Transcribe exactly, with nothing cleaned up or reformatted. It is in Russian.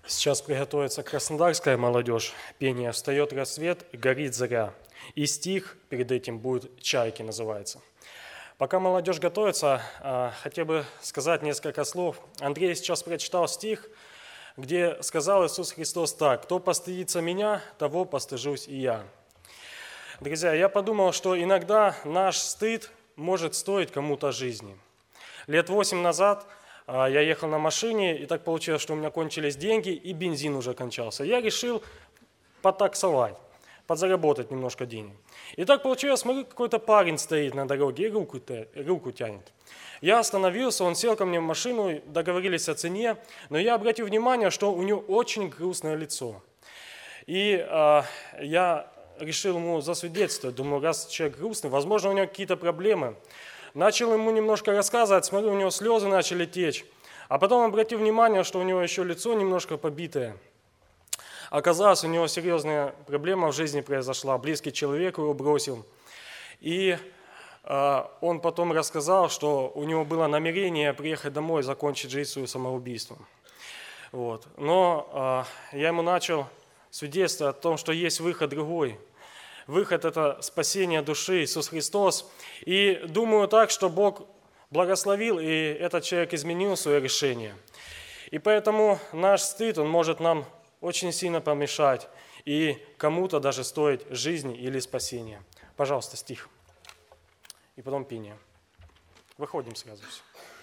Сейчас приготовится краснодарская молодежь. Пение «Встает рассвет, горит заря». И стих перед этим будет «Чайки» называется. Пока молодежь готовится, хотел бы сказать несколько слов. Андрей сейчас прочитал стих, где сказал Иисус Христос так: «Кто постыдится меня, того постыжусь и я». Друзья, я подумал, что иногда наш стыд может стоить кому-то жизни. Лет восемь назад я ехал на машине, и так получилось, что у меня кончились деньги, и бензин уже кончался. Я решил потаксовать, подзаработать немножко денег. И так получилось, смотрю, какой-то парень стоит на дороге и руку, руку тянет. Я остановился, он сел ко мне в машину, договорились о цене, но я обратил внимание, что у него очень грустное лицо. И э, я решил ему засвидетельствовать, думаю, раз человек грустный, возможно, у него какие-то проблемы. Начал ему немножко рассказывать, смотрю, у него слезы начали течь. А потом обратил внимание, что у него еще лицо немножко побитое. Оказалось, у него серьезная проблема в жизни произошла. Близкий человек его бросил. И э, он потом рассказал, что у него было намерение приехать домой, закончить жизнь свою самоубийством. Вот. Но э, я ему начал свидетельствовать о том, что есть выход другой. Выход – это спасение души, Иисус Христос. И думаю так, что Бог благословил, и этот человек изменил свое решение. И поэтому наш стыд, он может нам очень сильно помешать, и кому-то даже стоить жизни или спасения. Пожалуйста, стих. И потом пение. Выходим сразу все.